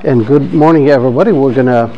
And good morning, everybody. We're going to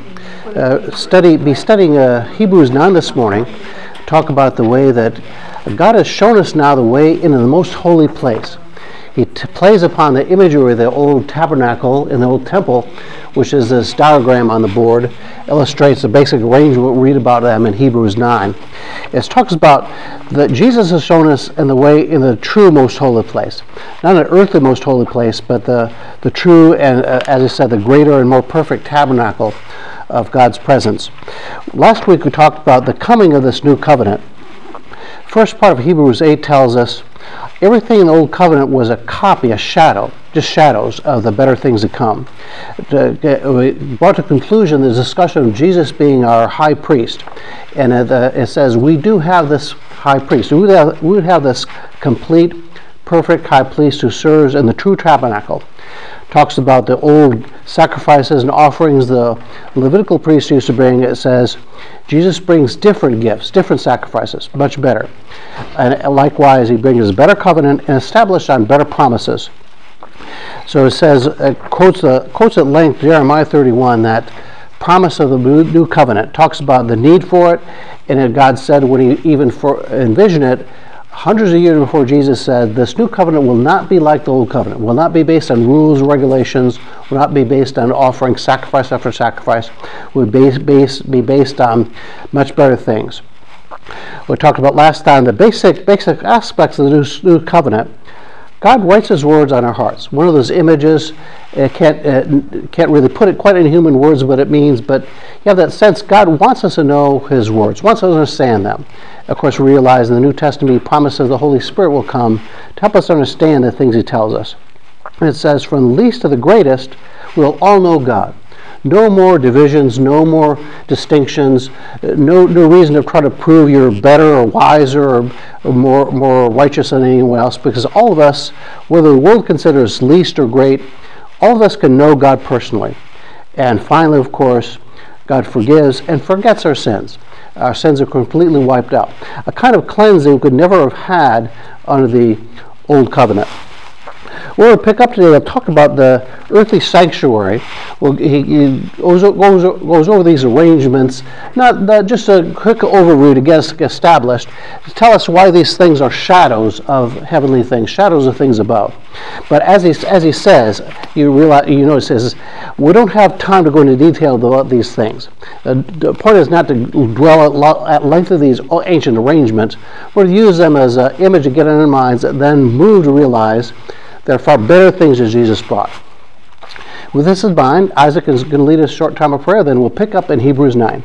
be studying Hebrews 9 this morning. Talk about the way that God has shown us now the way into the most holy place. He plays upon the imagery of the old tabernacle in the old temple, which is this diagram on the board, illustrates the basic arrangement we read about them in Hebrews 9. It talks about that Jesus has shown us in the way in the true most holy place. Not an earthly most holy place, but the true and, as I said, the greater and more perfect tabernacle of God's presence. Last week we talked about the coming of this new covenant. First part of Hebrews 8 tells us everything in the old covenant was a copy, a shadow, just shadows of the better things to come. We brought to conclusion the discussion of Jesus being our high priest. And it says we do have this high priest. We would have this complete, perfect high priest who serves in the true tabernacle. Talks about the old sacrifices and offerings the Levitical priest used to bring. It says Jesus brings different gifts, different sacrifices, much better. And likewise, he brings a better covenant and established on better promises. So it says, quotes at length Jeremiah 31, that promise of the new covenant. Talks about the need for it, and God said when he even envisioned it, hundreds of years before Jesus said, this new covenant will not be like the old covenant, will not be based on rules, regulations, will not be based on offering sacrifice after sacrifice, will be based on much better things. We talked about last time the basic aspects of the new covenant. God writes his words on our hearts. One of those images, can't really put it quite in human words what it means, but you have that sense God wants us to know his words, wants us to understand them. Of course, we realize in the New Testament he promises the Holy Spirit will come to help us understand the things he tells us. And it says, from the least to the greatest, we'll all know God. No more divisions, no more distinctions, no reason to try to prove you're better or wiser or more righteous than anyone else, because all of us, whether the world considers least or great, all of us can know God personally. And finally, of course, God forgives and forgets our sins. Our sins are completely wiped out. A kind of cleansing we could never have had under the old covenant. We'll pick up today. I'll talk about the earthly sanctuary. Well, he goes over these arrangements, not just a quick overview to get us established, to tell us why these things are shadows of heavenly things, shadows of things above. But as he says, you notice says we don't have time to go into detail about these things. The point is not to dwell at length of these ancient arrangements. We're to use them as an image to get in our minds, and then move to realize there are far better things that Jesus brought. With this in mind, Isaac is going to lead us a short time of prayer, then we'll pick up in Hebrews 9.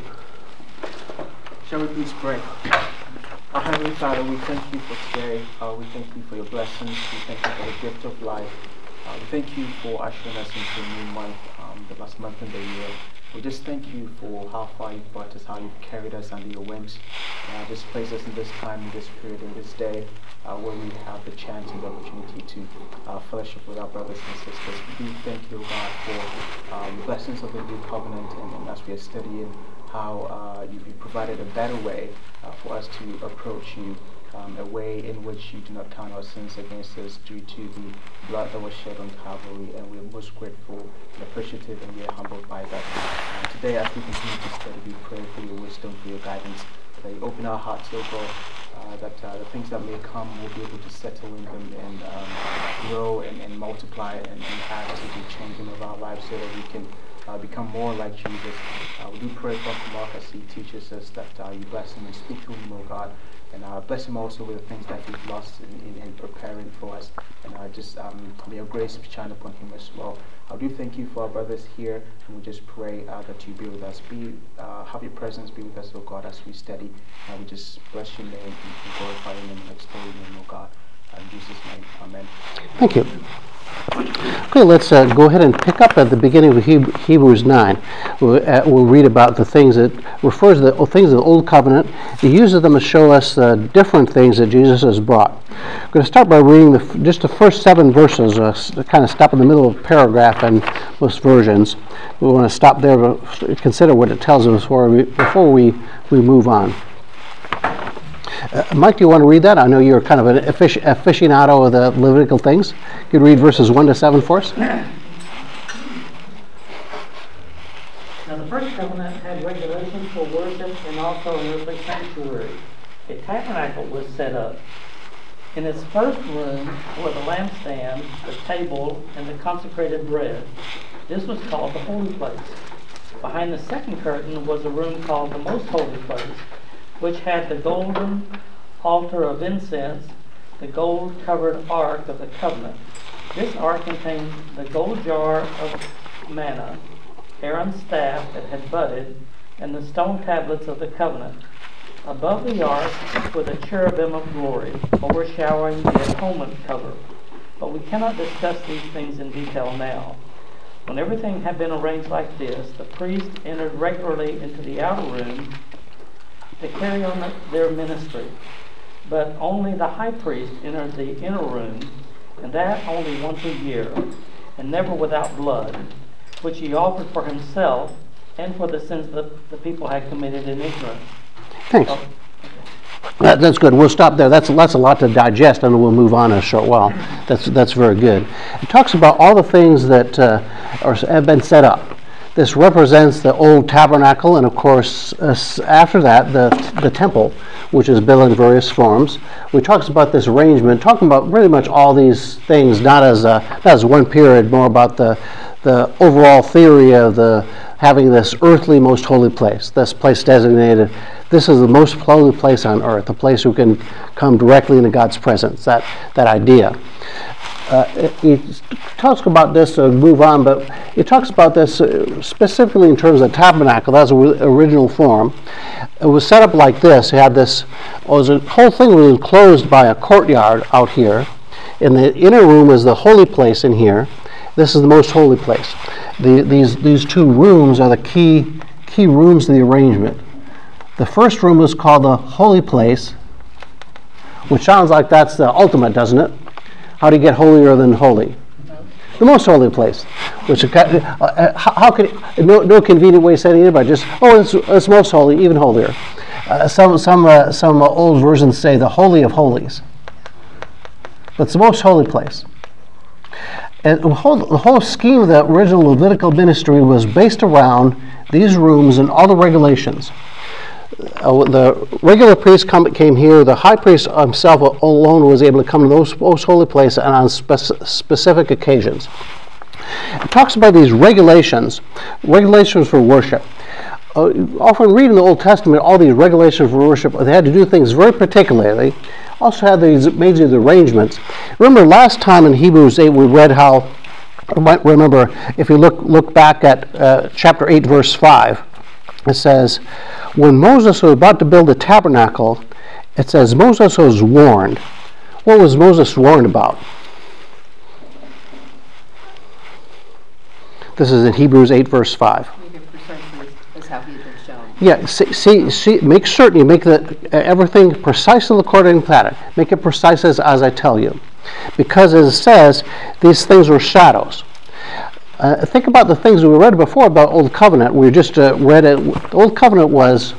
Shall we please pray? Our Heavenly Father, we thank you for today. We thank you for your blessings. We thank you for the gift of life. We thank you for ushering us into a new month, the last month in the year. We just thank you for how far you've brought us, how you've carried us under your wings. Just place us in this time, in this period, in this day, where we have the chance and the opportunity to fellowship with our brothers and sisters. We do thank you, God, for the blessings of the new covenant, and as we are studying how you've provided a better way for us to approach you, a way in which you do not count our sins against us due to the blood that was shed on Calvary, and we are most grateful and appreciative, and we are humbled by that. Today, as we continue to study, we pray for your wisdom, for your guidance, that you open our hearts, O God, that the things that may come will be able to settle in them and grow and multiply and add to the changing of our lives so that we can become more like Jesus. We do pray for Mark as he teaches us that you bless him and speak to him, O God, and bless him also with the things that he's lost in preparing for us, and just may your grace shine upon him as well. I do thank you for our brothers here, and we just pray that you be with us, have your presence be with us, O God, as we study. We just bless your name and glorify your name and extol your name, O God. In Jesus' name, amen. Thank you. Okay, let's go ahead and pick up at the beginning of Hebrews 9. We'll read about the things that refers to the things of the Old Covenant. He uses them to show us the different things that Jesus has brought. I'm going to start by reading just the first 7 verses, kind of stop in the middle of a paragraph in most versions. We want to stop there to consider what it tells us before we move on. Mike, do you want to read that? I know you're kind of an aficionado of the Levitical things. You could read verses 1 to 7 for us. Now the first covenant had regulations for worship and also an earthly sanctuary. A tabernacle was set up. In its first room were the lampstand, the table, and the consecrated bread. This was called the holy place. Behind the second curtain was a room called the most holy place, which had the golden altar of incense, the gold-covered ark of the covenant. This ark contained the gold jar of manna, Aaron's staff that had budded, and the stone tablets of the covenant. Above the ark were the cherubim of glory, overshadowing the atonement cover. But we cannot discuss these things in detail now. When everything had been arranged like this, the priests entered regularly into the outer room to carry on their ministry. But only the high priest entered the inner room, and that only once a year, and never without blood, which he offered for himself and for the sins that the people had committed in ignorance. Thanks. Oh, okay. That's good. We'll stop there. That's a lot to digest, and we'll move on in a short while. That's very good. It talks about all the things that have been set up. This represents the old tabernacle, and of course, after that, the temple, which is built in various forms. We talks about this arrangement, talking about pretty much all these things, not as one period, more about the overall theory of having this earthly most holy place. This place designated, this is the most holy place on earth, a place who can come directly into God's presence. That idea. He talks about this, move on, but he talks about this specifically in terms of the tabernacle. That's the original form. It was set up like this. It had this, the whole thing was enclosed by a courtyard out here. In the inner room is the holy place in here. This is the most holy place. These two rooms are the key rooms of the arrangement. The first room is called the holy place, which sounds like that's the ultimate, doesn't it? How do you get holier than holy? The most holy place. Which how could no convenient way of saying it, but just it's most holy, even holier. Some old versions say the holy of holies, but it's the most holy place. And the whole scheme of the original Levitical ministry was based around these rooms and all the regulations. The regular priest came here. The high priest himself alone was able to come to those most holy places and on specific occasions. It talks about these regulations for worship. Often reading the Old Testament, all these regulations for worship, they had to do things very particularly. Also had these major arrangements. Remember last time in Hebrews 8 we read how, you might remember if you look back at chapter 8 verse 5, it says, when Moses was about to build a tabernacle, it says Moses was warned. What was Moses warned about? This is in Hebrews 8 verse 5. Make it precisely as how he had been shown. Yeah, see, make certain you make everything precisely according to that. Make it precise as I tell you. Because as it says, these things were shadows. Think about the things we read before about Old Covenant. We just read it. The Old Covenant was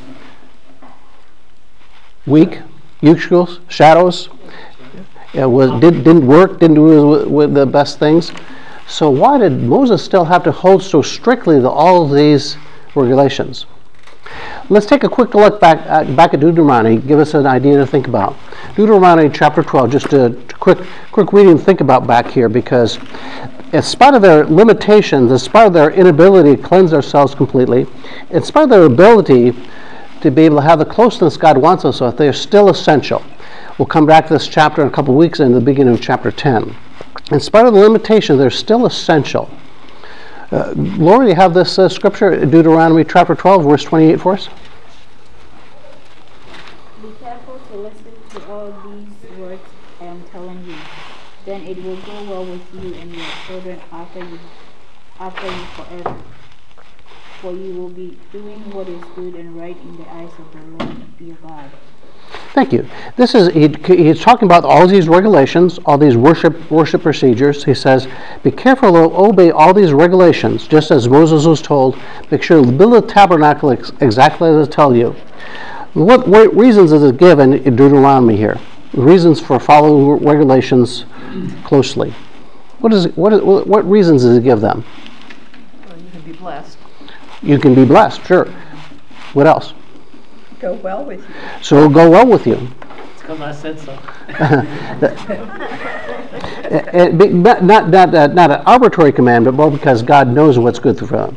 weak, useless, shadows. It didn't work, didn't do with the best things. So why did Moses still have to hold so strictly to all of these regulations? Let's take a quick look back at Deuteronomy, give us an idea to think about. Deuteronomy chapter 12, just a quick reading to think about back here, because in spite of their limitations, in spite of their inability to cleanse themselves completely, in spite of their ability to be able to have the closeness God wants us with, they're still essential. We'll come back to this chapter in a couple of weeks in the beginning of chapter 10. In spite of the limitations, they're still essential. Laura, you have this scripture, Deuteronomy chapter 12, verse 28 for us? Be careful to listen to all these words I am telling you. Then it will go well with you and your children after you forever. For you will be doing what is good and right in the eyes of the Lord your God. Thank you. This is he's talking about all these regulations, all these worship procedures. He says, be careful to obey all these regulations, just as Moses was told. Make sure to build a tabernacle exactly as I tell you. What reasons is it given in Deuteronomy here? Reasons for following regulations closely. What reasons does it give them? Well, you can be blessed. You can be blessed, sure. What else? Go well with you. So it'll go well with you. It's because I said so. Not an arbitrary command, but more because God knows what's good for them.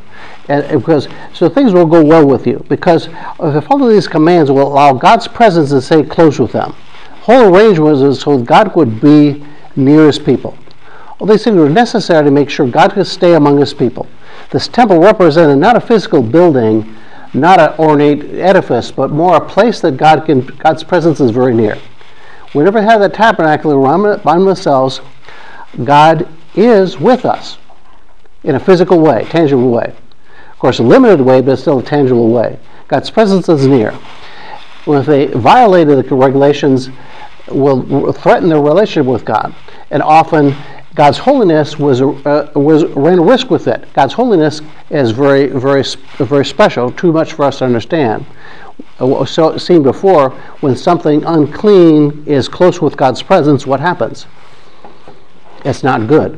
So things will go well with you, because if you follow these commands, will allow God's presence to stay close with them. Whole arrangement was so God would be near his people. All these things were necessary to make sure God could stay among his people. This temple represented not a physical building, not an ornate edifice, but more a place that God's presence is very near. We never had the tabernacle around themselves. God is with us in a physical way, tangible way. Of course, a limited way, but still a tangible way. God's presence is near. Well, if they violated the regulations, will threaten their relationship with God, and often God's holiness ran a risk with it. God's holiness is very, very, very special, too much for us to understand. So seen before, when something unclean is close with God's presence, what happens? It's not good.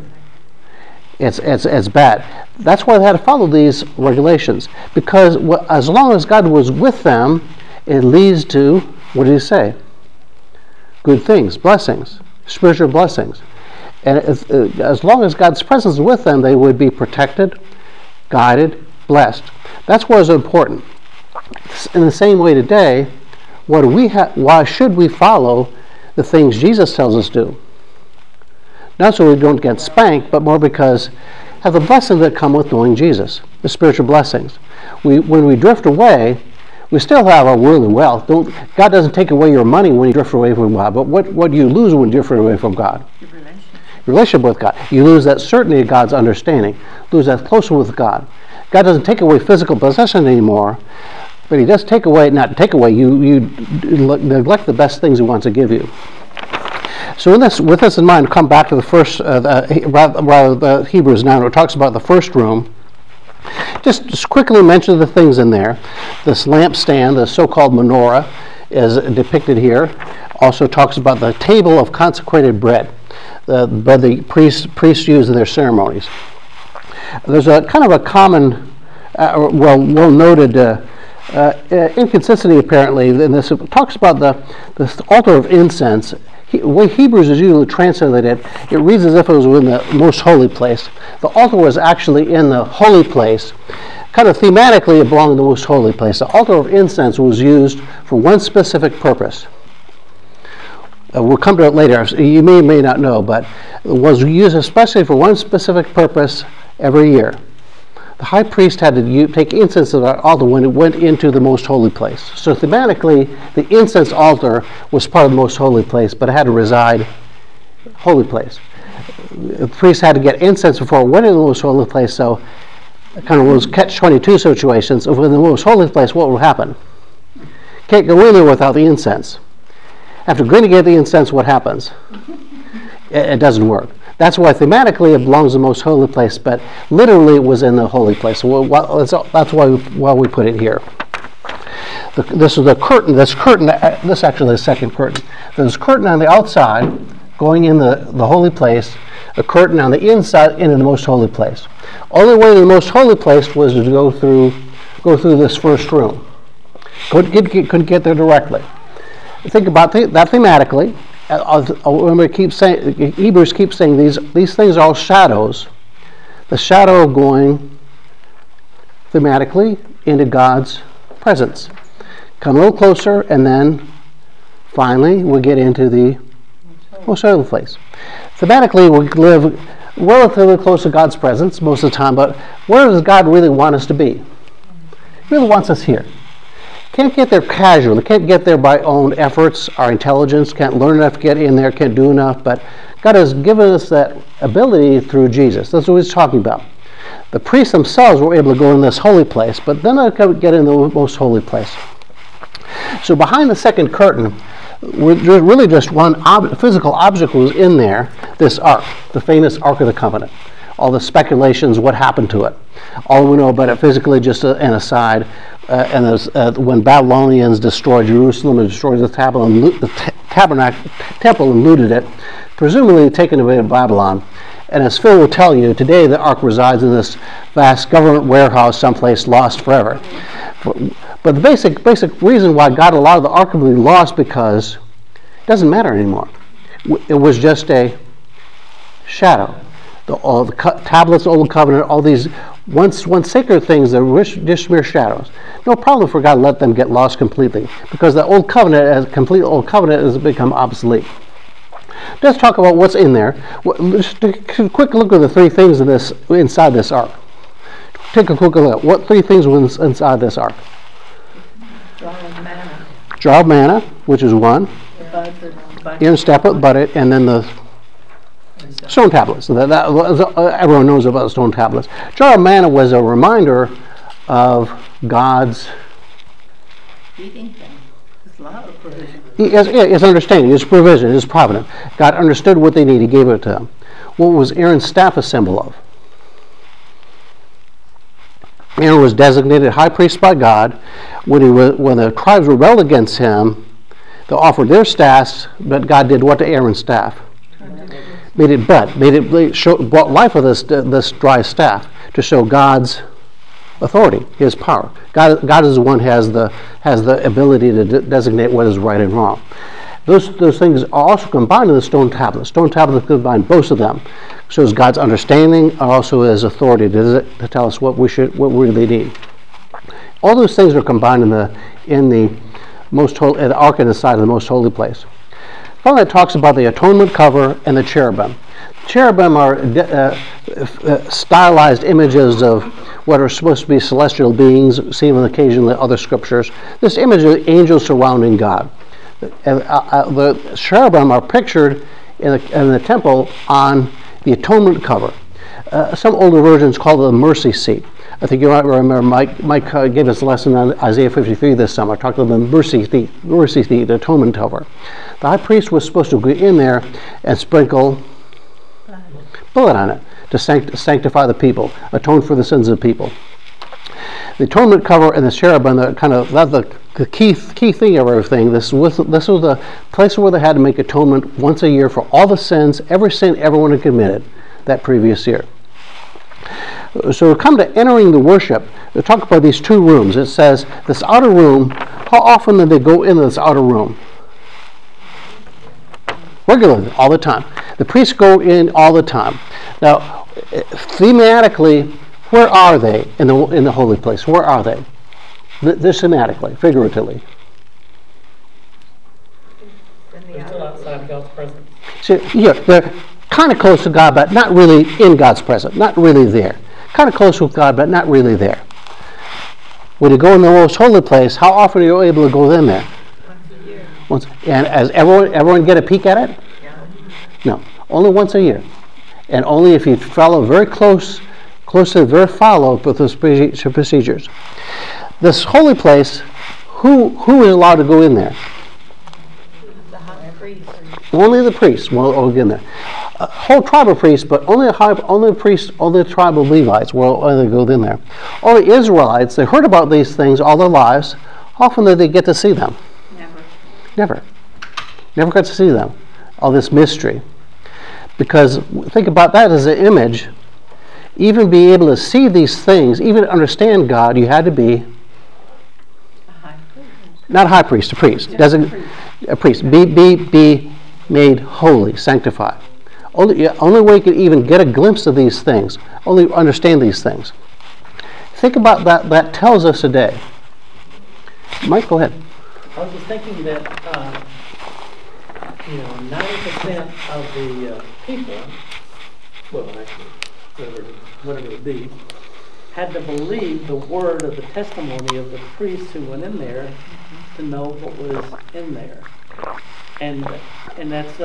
It's bad. That's why they had to follow these regulations, because as long as God was with them, it leads to, what did he say? Good things, blessings, spiritual blessings. And as long as God's presence is with them, they would be protected, guided, blessed. That's what is important. In the same way today, why should we follow the things Jesus tells us to do? Not so we don't get spanked, but more because have the blessings that come with knowing Jesus, the spiritual blessings. When we drift away, we still have our worldly wealth. God doesn't take away your money when you drift away from God, but what do you lose when you drift away from God? Relationship with God. You lose that certainty of God's understanding. Lose that closer with God. God doesn't take away physical possession anymore, but he does take away, not take away, you neglect the best things he wants to give you. So with this in mind, come back to the first, the Hebrews 9, where it talks about the first room. Just quickly mention the things in there. This lampstand, the so-called menorah, is depicted here. Also talks about the table of consecrated bread. The bread the priests use in their ceremonies. There's a kind of a common, well-noted inconsistency apparently in this. It talks about the altar of incense. The way Hebrews is usually translated, it reads as if it was in the most holy place. The altar was actually in the holy place. Kind of thematically, it belonged in the most holy place. The altar of incense was used for one specific purpose. We'll come to it later. You may not know, but it was used especially for one specific purpose every year. The high priest had to take incense to the altar when it went into the most holy place. So thematically, the incense altar was part of the most holy place, but it had to reside holy place. The priest had to get incense before it went into the most holy place, so it kind of was catch-22 situations. If in the most holy place, what will happen? Can't go in there without the incense. After going to get the incense, what happens? It doesn't work. That's why thematically it belongs in the most holy place, but literally it was in the holy place. So that's why we put it here. This is the curtain. This actually is the second curtain. There's a curtain on the outside going in the holy place, a curtain on the inside into the most holy place. Only way to the most holy place was to go through this first room. Couldn't get there directly. Think about that thematically. Hebrews keeps saying these things are all shadows. The shadow of going thematically into God's presence. Come a little closer, and then finally we get into the most holy place. Thematically, we live relatively close to God's presence most of the time, but where does God really want us to be? He really wants us here. Can't get there casually, can't get there by own efforts, our intelligence, can't learn enough to get in there, can't do enough, but God has given us that ability through Jesus. That's what he's talking about. The priests themselves were able to go in this holy place, but then they could get in the most holy place. So behind the second curtain, there's really just one physical object was in there, this ark, the famous Ark of the Covenant. All the speculations, what happened to it. All we know about it physically, just an aside, when Babylonians destroyed Jerusalem and destroyed the temple and looted it, presumably taken away to Babylon, And as Phil will tell you, today the ark resides in this vast government warehouse someplace lost forever. But the basic reason why God allowed the ark to be lost because it doesn't matter anymore. It was just a shadow. All the tablets, Old Covenant, all these once sacred things that were just mere shadows. No problem for God to let them get lost completely, because the Old Covenant, as complete Old Covenant, has become obsolete. Let's talk about what's in there. Just a quick look at the three things inside this ark. Take a quick look. What three things were inside this ark? Jar of manna, which is one. Aaron's staff, budded, and then the stone tablets. Everyone knows about the stone tablets. Jar of manna was a reminder of God's Feeding them. There's a lot of provision. His understanding, his provision, his providence. God understood what they needed, he gave it to them. What was Aaron's staff a symbol of? Aaron was designated high priest by God. When the tribes rebelled against him, they offered their staffs, but God did what to Aaron's staff? Brought life with this dry staff to show God's authority, his power. God is the one who has the ability to designate what is right and wrong. Those things are also combined in the stone tablets. Stone tablets combine both of them. Shows God's understanding and also his authority to tell us what we really need. All those things are combined in the most holy, the ark inside of the most holy place. Finally, it talks about the atonement cover and the cherubim. Cherubim are stylized images of what are supposed to be celestial beings, seen occasionally in other scriptures. This image of angels surrounding God. The cherubim are pictured in the temple on the atonement cover. Some older versions call it the mercy seat. I think you might remember Mike gave us a lesson on Isaiah 53 this summer, talking about the mercy seat, the atonement cover. The high priest was supposed to go in there and sprinkle blood on it to sanctify the people, atone for the sins of the people. The atonement cover and the cherubim are that's the key thing of everything. This was the place where they had to make atonement once a year for all the sins, every sin everyone had committed that previous year. So we come to entering the worship. They talk about these two rooms. It says this outer room. How often do they go into this outer room? Regularly, all the time. The priests go in all the time. Now, thematically, where are they in the holy place? Where are they? This thematically, figuratively. They're still outside of God's presence. So, yeah, they're kind of close to God, but not really in God's presence. Not really there. Kind of close with God, but not really there. When you go in the most holy place, how often are you able to go in there? Once a year. And as everyone get a peek at it? No, only once a year, and only if you follow very close to the very follow with those procedures. This holy place, who is allowed to go in there? The high priest. Only the priests will go in there. A whole tribe of priests, but only the tribe of Levites will only go in there. All the Israelites, they heard about these things all their lives. How often did they get to see them? Never got to see them. All this mystery. Because think about that as an image. Even be able to see these things, even understand God, you had to be not a high priest, a priest. A priest. Be made holy, sanctified. Only way you can even get a glimpse of these things, only understand these things. Think about that. That tells us today. Mike, go ahead. I was just thinking that 90% of the people, well, actually, whatever it be, had to believe the word of the testimony of the priests who went in there to know what was in there, and that's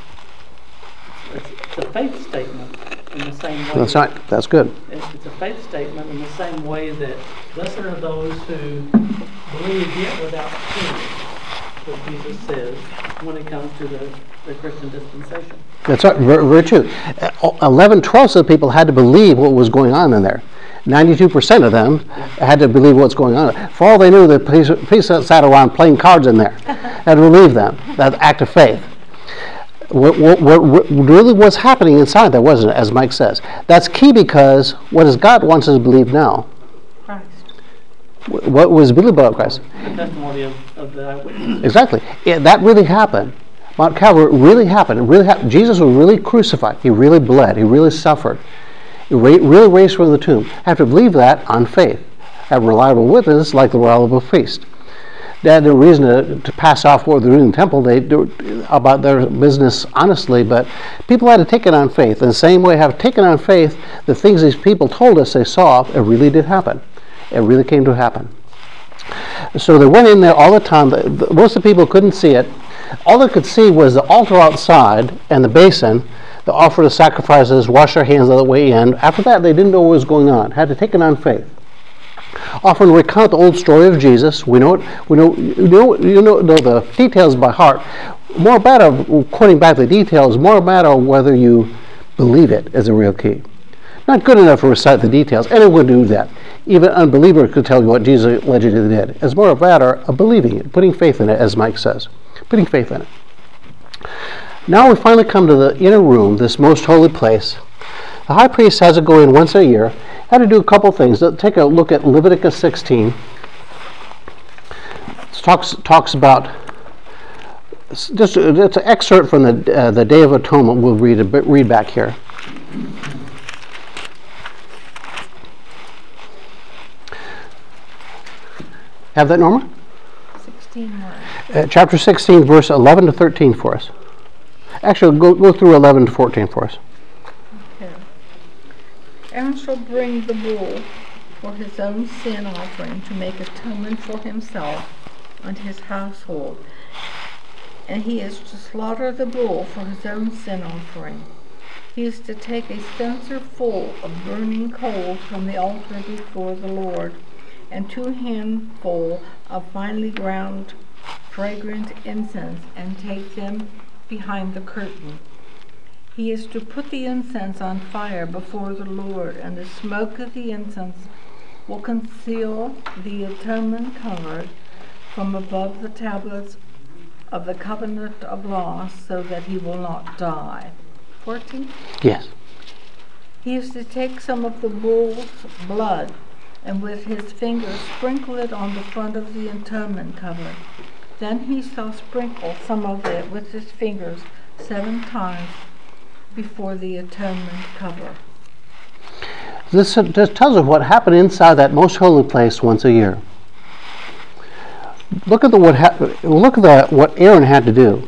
it's a faith statement in the same way. That's right. That's good. It's a faith statement in the same way that blessed are those who believe yet without seeing, what Jesus says when it comes to the Christian dispensation. That's right. Very, very true. 11/12 of the people had to believe what was going on in there. 92% of them had to believe what's going on. For all they knew, the priests sat around playing cards in there. Had to believe them. That act of faith. What really was happening inside there, wasn't it, as Mike says? That's key, because what does God wants us to believe now? Christ. What was believed about Christ? The testimony of the eyewitness. Exactly. That really happened. Mount Calvary really happened. It really happened. Jesus was really crucified. He really bled. He really suffered. He really raised from the tomb. Have to believe that on faith. Have reliable witness like the reliable priest. They had no reason to pass off what they were in the temple. They do about their business honestly, but people had to take it on faith. In the same way, have taken on faith the things these people told us they saw, it really did happen. It really came to happen. So they went in there all the time. Most of the people couldn't see it. All they could see was the altar outside and the basin, the offer the sacrifices, wash their hands on the way in. After that, they didn't know what was going on. Had to take it on faith. Often recount the old story of Jesus. We know the details by heart. More matter of quoting back the details. More matter of whether you believe it is a real key. Not good enough to recite the details. Anyone would do that. Even an unbeliever could tell you what Jesus allegedly did. It's more a matter of believing it, putting faith in it, as Mike says. Putting faith in it. Now we finally come to the inner room, this most holy place. The high priest has to go in once a year. Had to do a couple things. Let's take a look at Leviticus 16. It talks about just it's an excerpt from the Day of Atonement. We'll read back here. Have that, Norma? 16 Chapter 16, verse 11 to 13 for us. Actually, go through 11 to 14 for us. Okay. Aaron shall bring the bull for his own sin offering to make atonement for himself and his household. And he is to slaughter the bull for his own sin offering. He is to take a censer full of burning coals from the altar before the Lord, and 2 handfuls of finely ground fragrant incense, and take them behind the curtain. He is to put the incense on fire before the Lord, and the smoke of the incense will conceal the atonement cover from above the tablets of the covenant of law, so that he will not die. 14? Yes. He is to take some of the bull's blood, and with his fingers sprinkle it on the front of the atonement cover. Then he shall sprinkle some of it with his fingers 7 times before the atonement cover. This just tells us what happened inside that most holy place once a year. Look at what Aaron had to do.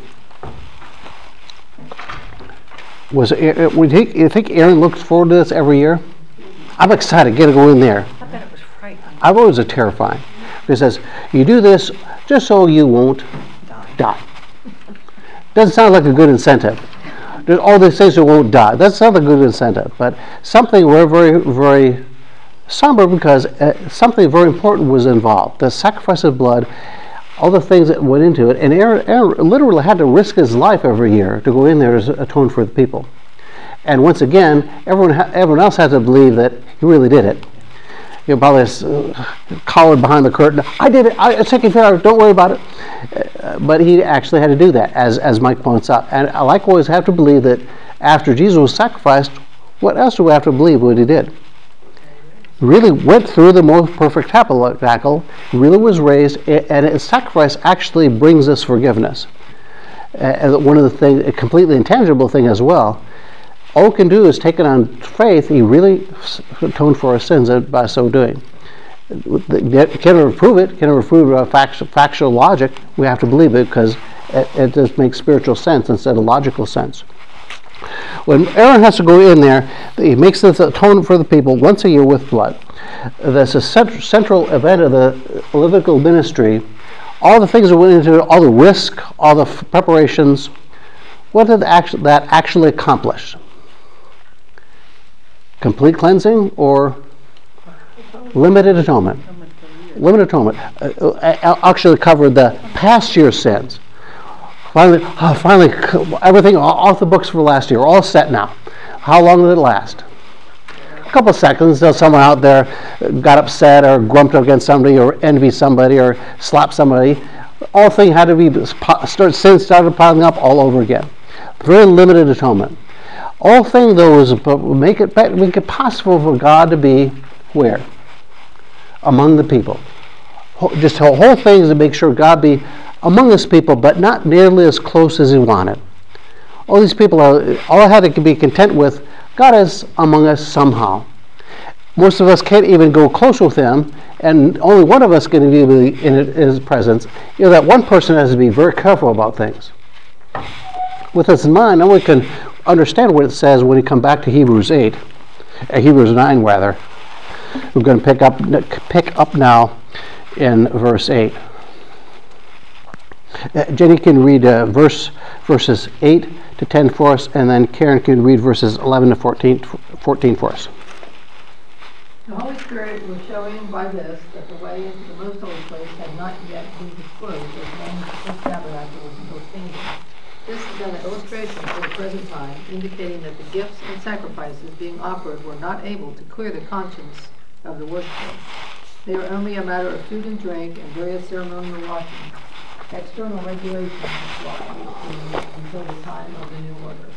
You think Aaron looks forward to this every year? I'm excited. Get to go in there. I bet it was frightening. I've always been terrifying. It says, you do this just so you won't die. Doesn't sound like a good incentive. There's all these things that won't die. That's not a good incentive, but something very, very, very somber, because something very important was involved. The sacrifice of blood, all the things that went into it. And Aaron literally had to risk his life every year to go in there to atone for the people. And once again, everyone else had to believe that he really did it. You know, probably collared behind the curtain. I did it. It's taken care of. Don't worry about it. But he actually had to do that, as Mike points out. And I likewise have to believe that after Jesus was sacrificed, what else do we have to believe what he did? He really went through the most perfect tabernacle, really was raised, and his sacrifice actually brings us forgiveness. One of the things, a completely intangible thing as well. All we can do is take it on faith. He really atoned for our sins by so doing. Can never prove it. Can never prove factual logic. We have to believe it because it just makes spiritual sense instead of logical sense. When Aaron has to go in there, he makes this atonement for the people once a year with blood. That's a central event of the Levitical ministry. All the things that went into it, all the risk, all the preparations. What did that actually accomplish? Complete cleansing or limited atonement? Limited atonement actually covered the past year's sins. Finally, everything off the books for last year, all set now. How long did it last? A couple of seconds until someone out there got upset or grumped against somebody or envied somebody or slapped somebody. All things had to be, sin started piling up all over again. Very limited atonement. All thing though is make it possible for God to be where? Among the people. Just the whole thing is to make sure God be among His people, but not nearly as close as He wanted. All these people all I had to be content with, God is among us somehow. Most of us can't even go close with Him, and only one of us can be in His presence. That one person has to be very careful about things. With this in mind, then we can understand what it says when we come back to Hebrews 8, Hebrews 9 rather. We're going to pick up now in verse 8. Jenny can read verses 8 to 10 for us, and then Karen can read verses 11 to 14 for us. The Holy Spirit was showing by this that the way into the most holy place had not yet been disclosed as long as the first tabernacle was still standing. This is then an illustration for the present time, indicating that the gifts and sacrifices being offered were not able to clear the conscience of the worshiper. They are only a matter of food and drink and various ceremonial washings. External regulations apply until the time of the new order.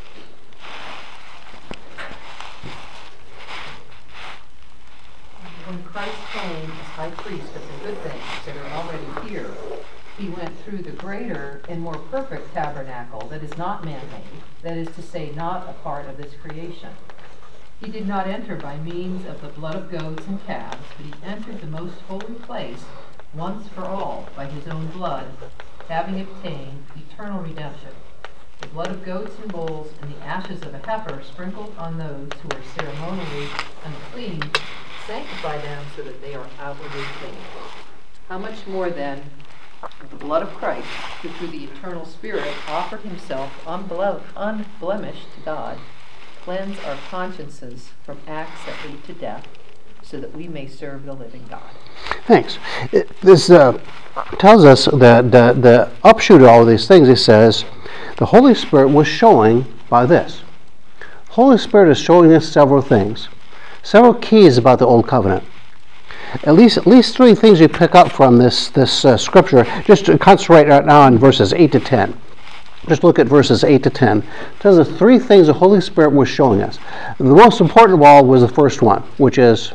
When Christ came as high priest of the good things that are already here, He went through the greater and more perfect tabernacle that is not man-made, that is to say, not a part of this creation. He did not enter by means of the blood of goats and calves, but He entered the most holy place once for all by His own blood, having obtained eternal redemption. The blood of goats and bulls and the ashes of a heifer sprinkled on those who are ceremonially unclean sanctify them so that they are outwardly clean. How much more then the blood of Christ, who through the eternal Spirit offered Himself unblemished to God, cleanse our consciences from acts that lead to death, so that we may serve the living God. Thanks. This tells us that the upshoot of all these things, it says, the Holy Spirit was showing by this. Holy Spirit is showing us several things. Several keys about the Old Covenant. At least three things you pick up from this scripture. Just to concentrate right now on verses 8 to 10. Just look at verses 8 to 10. It tells us three things the Holy Spirit was showing us. The most important of all was the first one, which is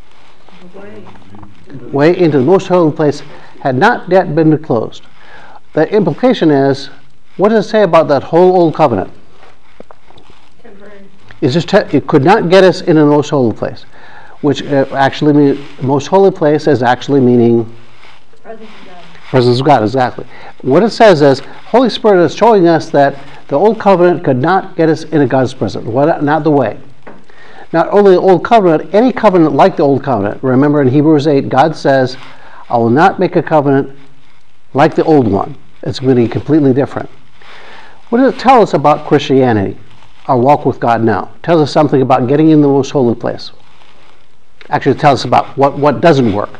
way into the most holy place had not yet been closed. The implication is, what does it say about that whole Old Covenant? It could not get us into the most holy place, which actually means most holy place is actually meaning presence of God, exactly. What it says is, Holy Spirit is showing us that the Old Covenant could not get us into God's presence. Not the way. Not only the Old Covenant, any covenant like the Old Covenant. Remember in Hebrews 8, God says, I will not make a covenant like the old one. It's going to be completely different. What does it tell us about Christianity? Our walk with God now. It tells us something about getting in the most holy place. Actually, it tells us about what doesn't work.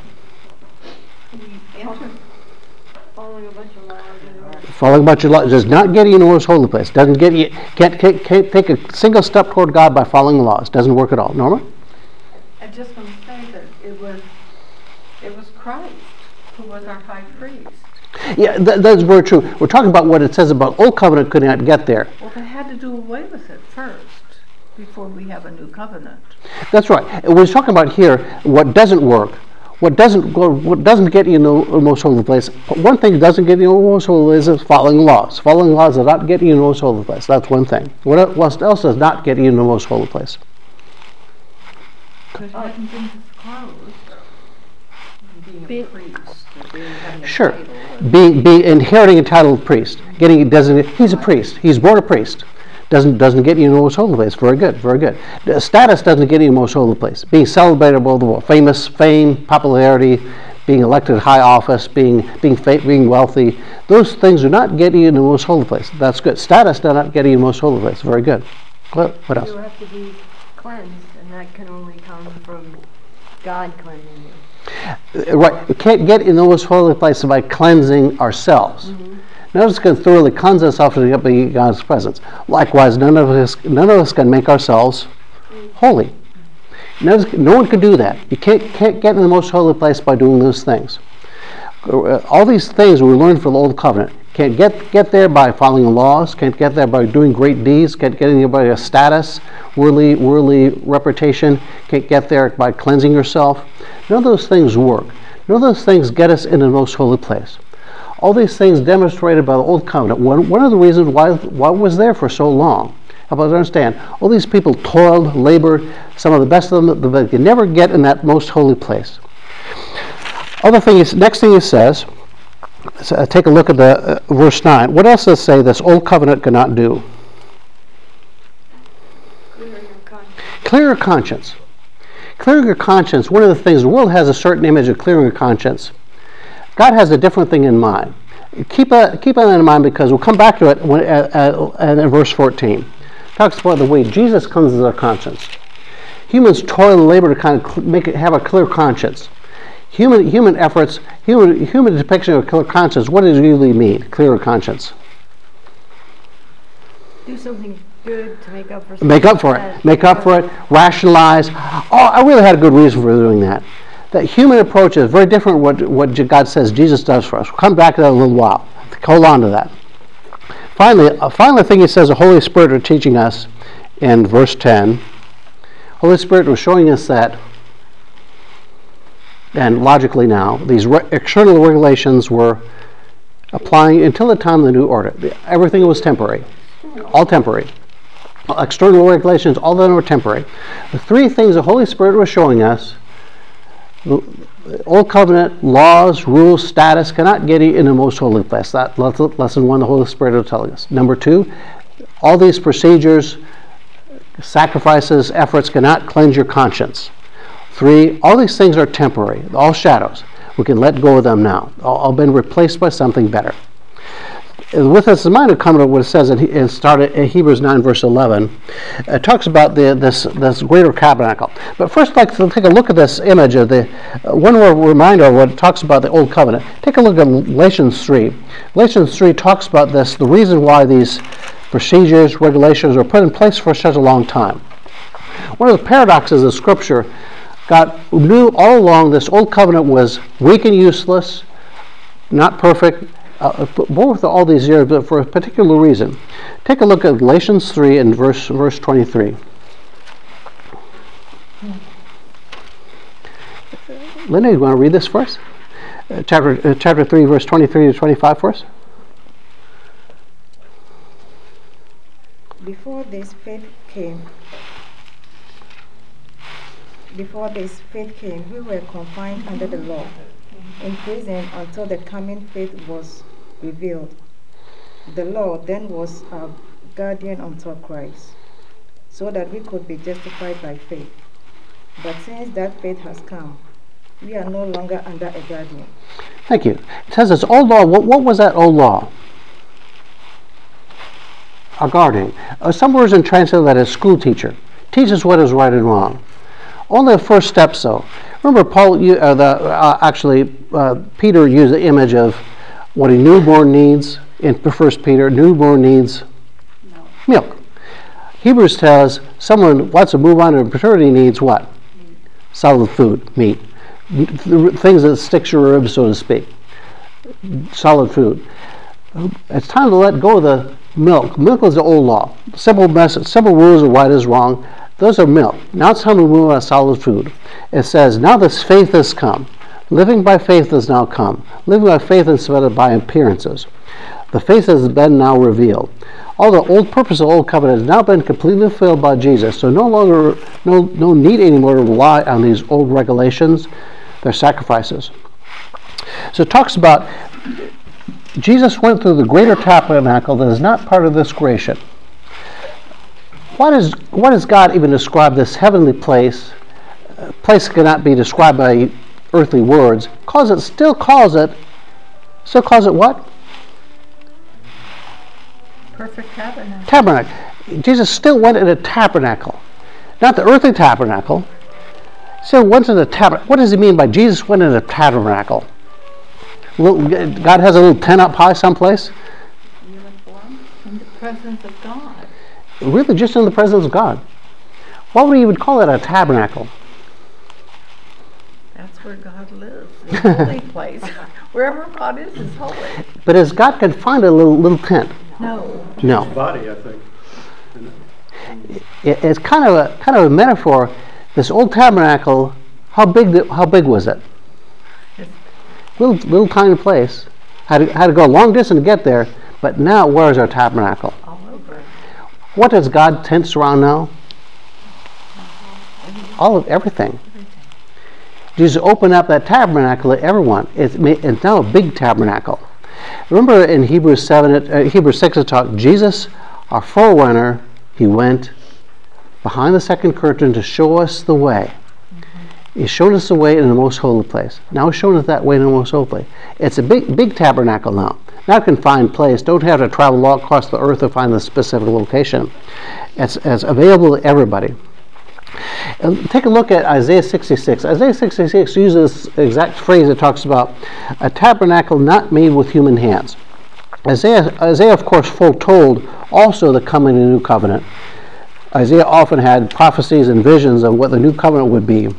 Following a bunch of laws does not get you in the most holy place. Doesn't get you. Can't take a single step toward God by following the laws. Doesn't work at all. Norma? I'm just going to say that it was Christ who was our high priest. Yeah, that's very true. We're talking about what it says about Old Covenant could not get there. Well, they had to do away with it first before we have a new covenant. That's right. We're talking about here what doesn't work. What doesn't get you in the most holy place. One thing that doesn't get you in the most holy place is following laws. Following laws does not get you in the most holy place. That's one thing. What else does not get you in the most holy place? Because it hasn't been disclosed. Being a priest, having a Sure. title, Being inheriting a title of priest. He's a priest. He's born a priest. Doesn't get you in the most holy place. Very good, very good. The status doesn't get you in the most holy place. Being celebrated above the world, fame, popularity, being elected to high office, being wealthy, those things do not get you in the most holy place. That's good. Status does not get you in the most holy place. Very good. What else? You have to be cleansed, and that can only come from God cleansing you. Right. We can't get in the most holy place by cleansing ourselves. Mm-hmm. None of us can thoroughly cleanse ourselves to get in God's presence. Likewise, none of us can make ourselves holy. No one can do that. You can't get in the most holy place by doing those things. All these things we learned from the Old Covenant Can't get there by following laws. Can't get there by doing great deeds. Can't get there by a status, worldly reputation. Can't get there by cleansing yourself. None of those things work. None of those things get us into the most holy place. All these things demonstrated by the Old Covenant. One of the reasons why it was there for so long. How about understand? All these people toiled, labored, some of the best of them, but they could never get in that most holy place. Next thing he says, take a look at the verse 9. What else does it say this Old Covenant cannot do? Clear your conscience. Clearing your conscience, one of the things, the world has a certain image of clearing your conscience. God has a different thing in mind. Keep that in mind because we'll come back to it in verse 14. It talks about the way Jesus cleanses our conscience. Humans toil and labor to kind of have a clear conscience. Human efforts, human depiction of a clear conscience, what does it usually mean, clear conscience? Do something good to make up for it. Make up for it. Rationalize. Oh, I really had a good reason for doing that. That human approach is very different from what God says Jesus does for us. We'll come back to that in a little while. Hold on to that. Finally, a final thing he says the Holy Spirit are teaching us in verse 10. Holy Spirit was showing us that, and logically now, these external regulations were applying until the time of the new order. Everything was temporary. All temporary. External regulations, all of them were temporary. The three things the Holy Spirit was showing us, the Old Covenant, laws, rules, status, cannot get you in the most holy place. That's lesson 1 the Holy Spirit is telling us. Number 2, all these procedures, sacrifices, efforts cannot cleanse your conscience. 3, all these things are temporary, all shadows. We can let go of them now. All been replaced by something better. With this in mind, come to what it says in Hebrews 9, verse 11. It talks about this greater tabernacle. But first, I'd like to take a look at this image of one more reminder of what it talks about the Old Covenant. Take a look at Galatians 3. Galatians 3 talks about this, the reason why these procedures, regulations were put in place for such a long time. One of the paradoxes of Scripture, God knew all along this Old Covenant was weak and useless, not perfect, both all these years, but for a particular reason. Take a look at Galatians 3 and verse 23. Linda, you want to read this for us? Chapter 3, verse 23 to 25 for us? Before this faith came, we were confined under the law, in prison until the coming faith was revealed. The law then was our guardian until Christ, so that we could be justified by faith. But since that faith has come, we are no longer under a guardian. Thank you. It says it's old law. What was that old law? A guardian. Some versions translate that as school teacher. Teaches what is right and wrong. Only the first steps, though. Remember, Peter used the image of what a newborn needs in 1 Peter. Newborn needs milk. Hebrews tells someone wants to move on to paternity needs what? Solid food, meat. Things that sticks your ribs, so to speak. Solid food. It's time to let go of the milk. Milk is the old law. Simple rules of right is wrong. Those are milk. Now it's time to move on to solid food. It says, now this faith has come. Living by faith has now come. Living by faith instead of by appearances. The faith has been now revealed. All the old purpose of the Old Covenant has now been completely fulfilled by Jesus. So no need anymore to rely on these old regulations, their sacrifices. So it talks about Jesus went through the greater tabernacle that is not part of this creation. Why does God even describe this heavenly place? Place cannot be described by earthly words. Still calls it what? Perfect tabernacle. Tabernacle. Jesus still went in a tabernacle. Not the earthly tabernacle. Still went in the tabernacle. What does he mean by Jesus went in a tabernacle? God has a little tent up high someplace? In the presence of God. Really, just in the presence of God. Why would he even call it a tabernacle? That's where God lives, the holy place. Wherever God is holy. But is God confined to a little tent? No. No. Body, I think. It's kind of a metaphor. This old tabernacle, how big was it? Little tiny place. Had to go a long distance to get there. But now, where is our tabernacle? All over. What does God tents around now? All of everything. Jesus opened up that tabernacle to everyone. It's now a big tabernacle. Remember in Hebrews 6 it talked, Jesus, our forerunner, he went behind the second curtain to show us the way. He showed us the way in the most holy place. Now he's showing us that way in the most holy place. It's a big tabernacle now. Not a confined place. Don't have to travel all across the earth to find the specific location. It's available to everybody. And take a look at Isaiah 66. Isaiah 66 uses this exact phrase that talks about a tabernacle not made with human hands. Isaiah of course, foretold also the coming of the new covenant. Isaiah often had prophecies and visions of what the new covenant would be.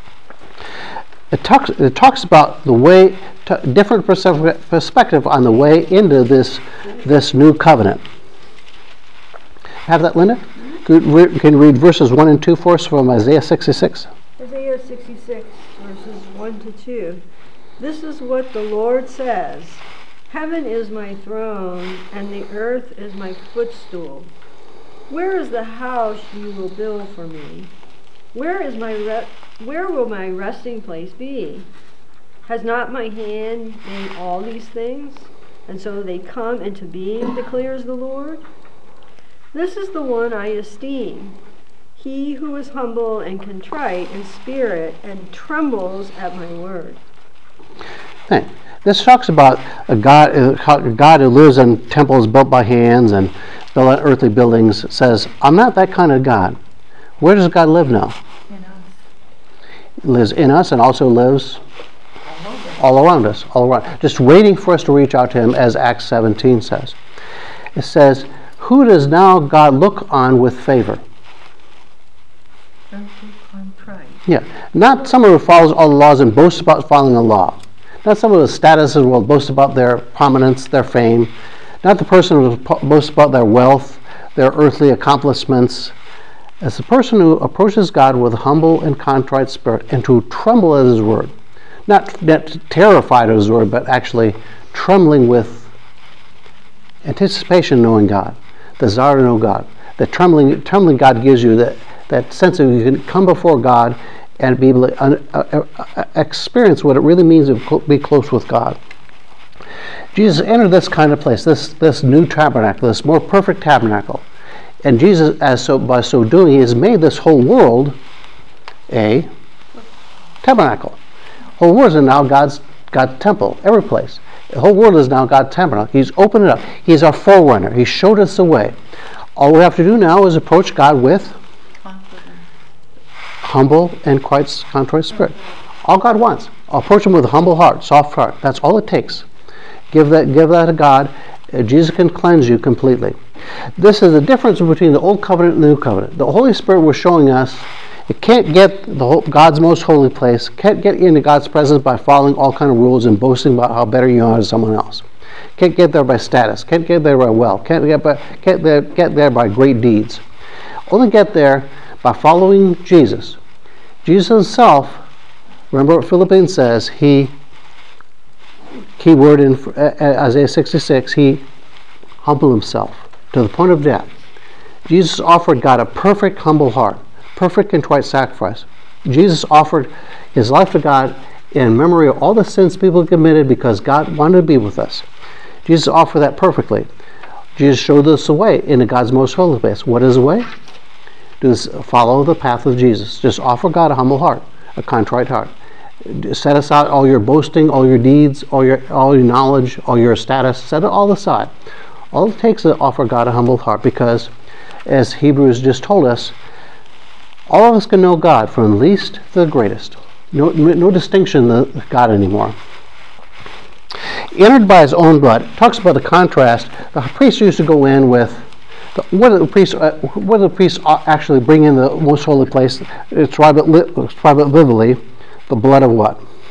It talks about the way, different perspective on the way into this new covenant. Have that, Linda? Can you read verses 1 and 2 for us from Isaiah 66? Isaiah 66, verses 1 to 2. This is what the Lord says. Heaven is my throne, and the earth is my footstool. Where is the house you will build for me? Where will my resting place be? Has not my hand made all these things? And so they come into being, declares the Lord. This is the one I esteem, he who is humble and contrite in spirit and trembles at my word. Thanks. This talks about a God who lives in temples built by hands and built on earthly buildings. It says, I'm not that kind of God. Where does God live now? In us. He lives in us and also lives all around us, all around. Just waiting for us to reach out to him, as Acts 17 says. It says, who does now God look on with favor? Those who contrite. Yeah, not someone who follows all the laws and boasts about following the law. Not someone with status in the world, boasts about their prominence, their fame. Not the person who boasts about their wealth, their earthly accomplishments. As the person who approaches God with a humble and contrite spirit and to tremble at his word. Not terrified of his word, but actually trembling with anticipation, knowing God. Desire to know God. The trembling God gives you, that sense of you can come before God and be able to experience what it really means to be close with God. Jesus entered this kind of place, this new tabernacle, this more perfect tabernacle. And Jesus, by so doing, he has made this whole world a tabernacle. The whole world is now God's temple, every place. The whole world is now God's tabernacle. He's opened it up. He's our forerunner. He showed us the way. All we have to do now is approach God with humble and contrite spirit. All God wants. Approach him with a humble heart, soft heart. That's all it takes. Give that to God. Jesus can cleanse you completely. This is the difference between the old covenant and the new covenant. The Holy Spirit was showing us it can't get God's most holy place, can't get into God's presence by following all kind of rules and boasting about how better you are than someone else. Can't get there by status, can't get there by wealth, can't get there by great deeds. Only get there by following Jesus. Jesus himself, remember what Philippians says, key word in Isaiah 66, he humbled himself to the point of death. Jesus offered God a perfect humble heart, perfect contrite sacrifice. Jesus offered his life to God in memory of all the sins people committed because God wanted to be with us. Jesus offered that perfectly. Jesus showed us the way into God's most holy place. What is the way? Just follow the path of Jesus. Just offer God a humble heart, a contrite heart. Set aside all your boasting, all your deeds, all your knowledge, all your status. Set it all aside. All it takes is to offer God a humble heart because, as Hebrews just told us, all of us can know God from the least to the greatest. No distinction of God anymore. Entered by his own blood. It talks about the contrast. The priest used to go in with what do the priests actually bring in the most holy place? It's described vividly. The blood of what?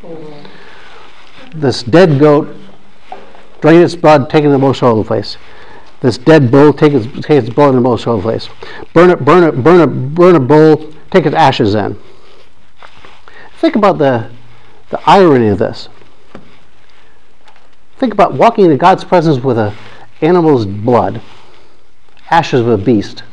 This dead goat, drain its blood, take it to the most holy place. This dead bull, take its blood in the most holy place. Burn a bull, take its ashes in. Think about the irony of this. Think about walking into God's presence with an animal's blood, ashes of a beast.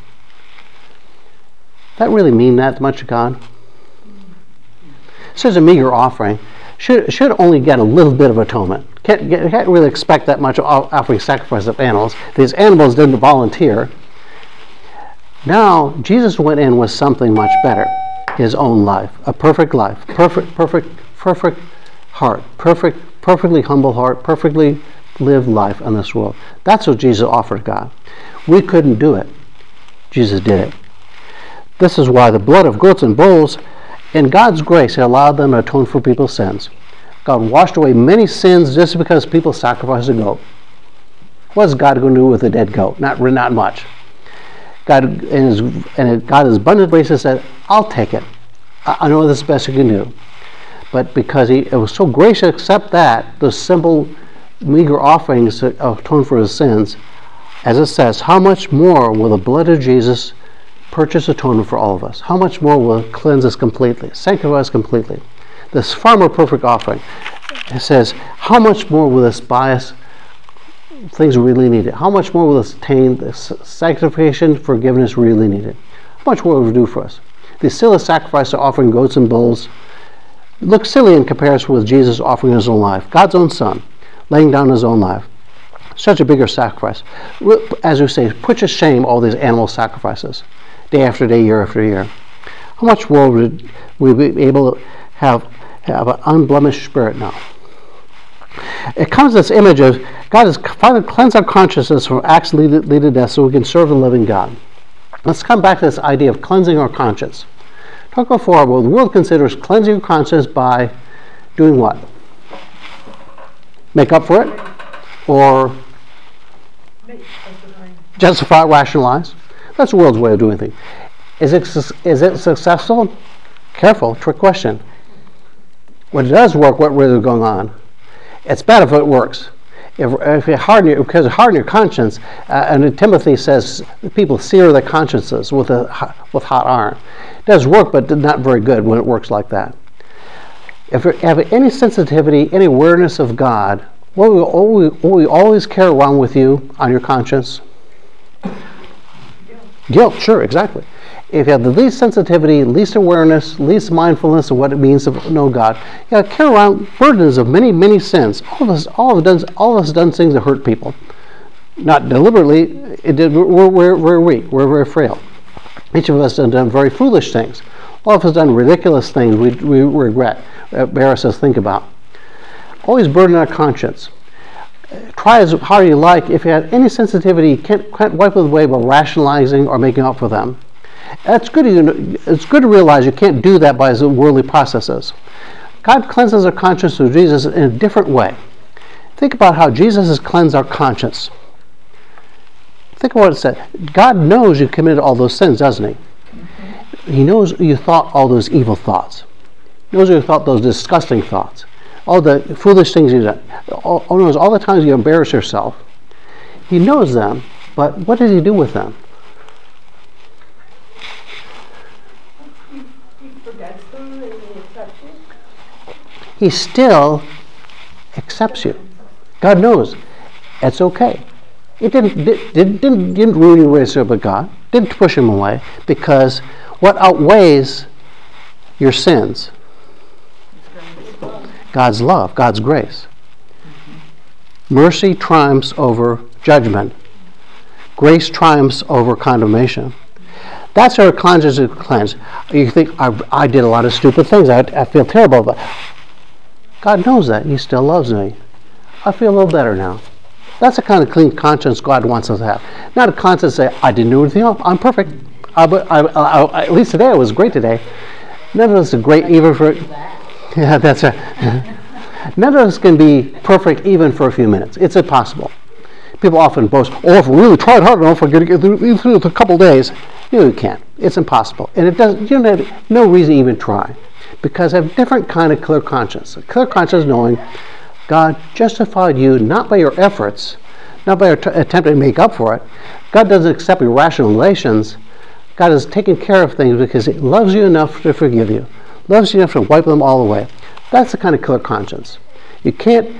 That really mean that much to God? Such a meager offering. Should only get a little bit of atonement. Can't really expect that much offering sacrifice of animals. These animals didn't volunteer. Now Jesus went in with something much better. His own life, a perfect life, perfect heart, perfectly humble heart, perfectly lived life in this world. That's what Jesus offered God. We couldn't do it. Jesus did it. This is why the blood of goats and bulls, in God's grace, He allowed them to atone for people's sins. God washed away many sins just because people sacrificed a goat. What's God going to do with a dead goat? Not much. God, in God's abundant grace, said, I'll take it. I know this is the best you can do. But because it was so gracious to accept that, those simple, meager offerings to atone for His sins, as it says, how much more will the blood of Jesus purchase atonement for all of us? How much more will it cleanse us completely, sanctify us completely? This far more perfect offering. It says, how much more will this buy us things we really needed? How much more will this attain the sanctification, forgiveness really needed? How much more will it do for us? The silly sacrifice of offering goats and bulls looks silly in comparison with Jesus offering His own life, God's own Son, laying down His own life. Such a bigger sacrifice. As we say, put to shame all these animal sacrifices, day after day, year after year. How much more would we be able to have an unblemished spirit now? It comes this image of God has finally cleansed our consciousness from acts lead to death so we can serve the living God. Let's come back to this idea of cleansing our conscience. Talk about for well, the world considers cleansing your conscience by doing what? Make up for it? Or justify, rationalize? That's the world's way of doing things. Is it successful? Careful, trick question. When it does work, what really is going on? It's bad if it works. If you harden your conscience, and Timothy says people sear their consciences with hot iron. It does work, but not very good when it works like that. If you have any sensitivity, any awareness of God, will we always carry around with you on your conscience? Guilt, sure, exactly. If you have the least sensitivity, least awareness, least mindfulness of what it means to know God, you carry around burdens of many, many sins. All of us done things that hurt people. Not deliberately. We're weak. We're very frail. Each of us has done very foolish things. All of us done ridiculous things we regret, embarrass us, think about. Always burden our conscience. Try as hard as you like. If you have any sensitivity, you can't wipe it away by rationalizing or making up for them. It's good to realize you can't do that by worldly processes. God cleanses our conscience through Jesus in a different way. Think about how Jesus has cleansed our conscience. Think about what it said. God knows you committed all those sins, doesn't He? He knows you thought all those evil thoughts. He knows you thought those disgusting thoughts. All the foolish things you did. Knows all the times you embarrass yourself. He knows them, but what does He do with them? He still accepts you. God knows it's okay. It didn't ruin your relationship with God. Didn't push Him away, because what outweighs your sins? God's love, God's grace. Mercy triumphs over judgment. Grace triumphs over condemnation. That's our conscience is cleansed. You think, I did a lot of stupid things. I feel terrible about it. God knows that. He still loves me. I feel a little better now. That's the kind of clean conscience God wants us to have. Not a conscience say, I didn't do anything wrong. I'm perfect. At least today, it was great today. None of us are great even for... Yeah, that's right. None of us can be perfect even for a few minutes. It's impossible. People often boast, if we really tried hard enough, we're going to get through a couple days. No, you can't. It's impossible. And you don't have no reason to even try. because I have a different kind of clear conscience. A clear conscience knowing God justified you not by your efforts, not by your attempting to make up for it. God doesn't accept your rationalizations. God has taken care of things because He loves you enough to forgive you, loves you enough to wipe them all away. That's the kind of clear conscience. You can't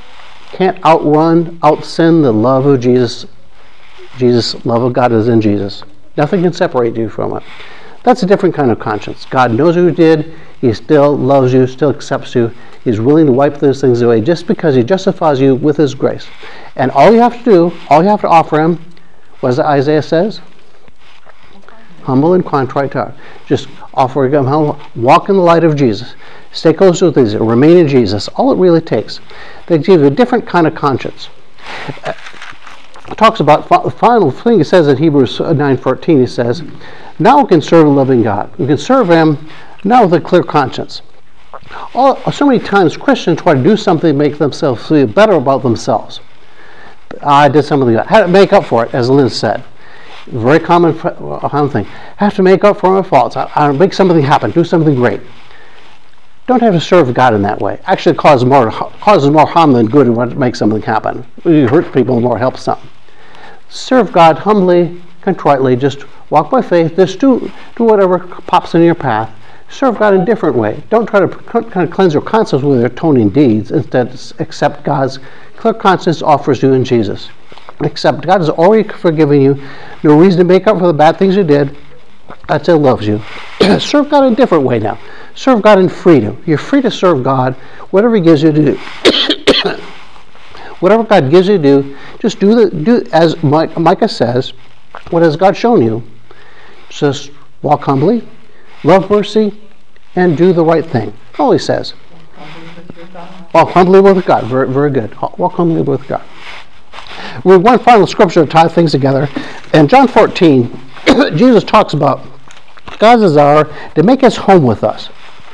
out-sin the love of Jesus. Jesus, love of God is in Jesus. Nothing can separate you from it. That's a different kind of conscience. God knows what you did. He still loves you, still accepts you. He's willing to wipe those things away just because He justifies you with His grace. And all you have to do, all you have to offer Him, what does Isaiah says? Humble and contrite heart. Just offer Him humble. Walk in the light of Jesus. Stay close to Jesus. Remain in Jesus. All it really takes. They give you a different kind of conscience. It talks about the final thing. It says in Hebrews 9:14. He says, "Now we can serve a living God. We can serve Him now with a clear conscience." So many times Christians try to do something to make themselves feel better about themselves. I did something. I had to make up for it, as Lynn said. Very common thing. I have to make up for my faults. I make something happen. Do something great. Don't have to serve God in that way. Actually, it causes more harm than good when it makes something happen. You hurt people more, help something. Serve God humbly, contritely. Just walk by faith. Just do whatever pops in your path. Serve God in a different way. Don't try to kind of cleanse your conscience with your atoning deeds. Instead, accept God's clear conscience offers you in Jesus. Accept God has already forgiven you. No reason to make up for the bad things you did. God still loves you. Serve God in a different way now. Serve God in freedom. You're free to serve God, whatever He gives you to do. Whatever God gives you to do, just do as Micah says. What has God shown you? Just walk humbly, love mercy, and do the right thing. All He says. Walk humbly with God. Very, very good. Walk humbly with God. We have one final scripture to tie things together. In John 14, Jesus talks about God's desire to make His home with us.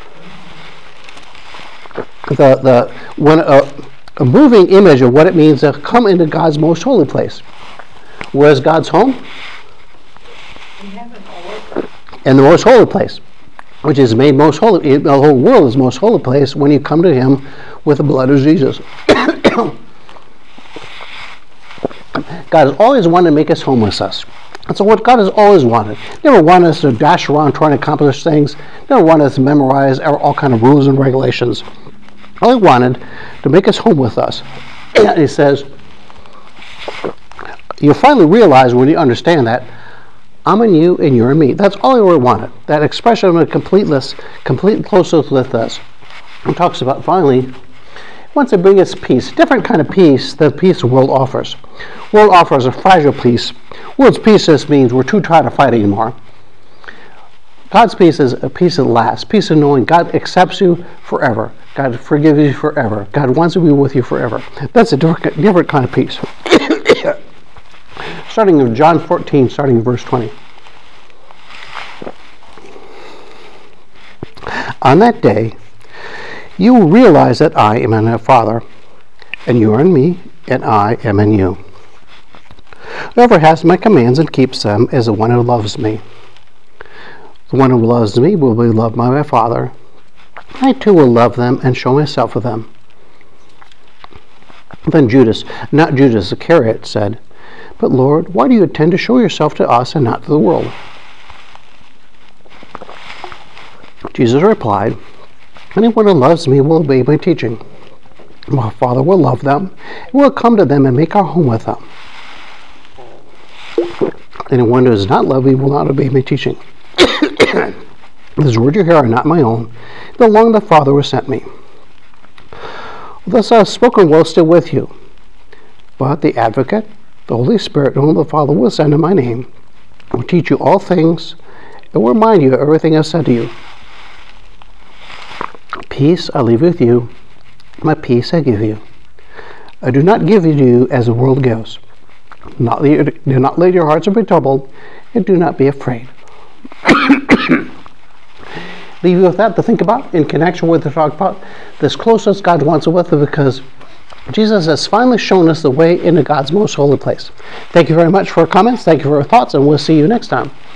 When a moving image of what it means to come into God's most holy place. Where's God's home? In the most holy place, which is made most holy. The whole world is most holy place when you come to Him with the blood of Jesus. God has always wanted to make His home with us. And so what God has always wanted. Never wanted us to dash around trying to accomplish things. Never wanted us to memorize all kind of rules and regulations. All He wanted to make His home with us. And He says, you'll finally realize when you understand that I'm in you and you're in me. That's all He really wanted. That expression of a complete closeness with us. He talks about finally, He wants to bring us peace, different kind of peace than the peace the world offers. The world offers a fragile peace. The world's peace just means we're too tired to fight anymore. God's peace is a peace that lasts, peace of knowing God accepts you forever. God forgives you forever. God wants to be with you forever. That's a different kind of peace. Starting in John 14, starting in verse 20. On that day, you will realize that I am in the Father, and you are in me, and I am in you. Whoever has my commands and keeps them is the one who loves me. The one who loves me will be loved by my Father. I too will love them and show myself with them. Then Judas, not Judas Iscariot, said, "But Lord, why do you intend to show yourself to us and not to the world?" Jesus replied, "Anyone who loves me will obey my teaching. My Father will love them, and will come to them and make our home with them. Anyone who does not love me will not obey my teaching. These words you hear are not my own. They belong to the Father who sent me. Thus I have spoken while still with you. But the Advocate, the Holy Spirit, whom the Father will send in my name, will teach you all things and will remind you of everything I have said to you. Peace I leave with you, my peace I give you. I do not give you to you as the world gives. Do not let your hearts be troubled, and do not be afraid." Leave you with that to think about in connection with the talk about this closeness God wants with us, because Jesus has finally shown us the way into God's most holy place. Thank you very much for your comments. Thank you for your thoughts, and we'll see you next time.